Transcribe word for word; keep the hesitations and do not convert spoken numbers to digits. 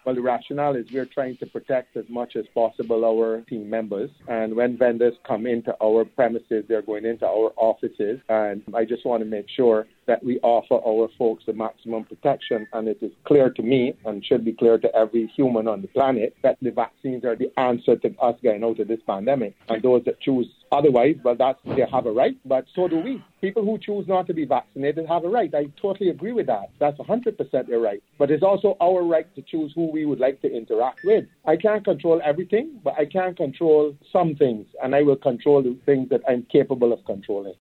Well, the rationale is we're trying to protect as much as possible our team members. And when vendors come into our premises, they're going into our offices. And I just want to make sure that we offer our folks the maximum protection. And it is clear to me, and should be clear to every human on the planet, that the vaccines are the answer to us getting out of this pandemic. And those that choose otherwise, well, that's, they have a right, but so do we. People who choose not to be vaccinated have a right. I totally agree with that. That's one hundred percent their right. But it's also our right to choose who we would like to interact with. I can't control everything, but I can control some things, and I will control the things that I'm capable of controlling.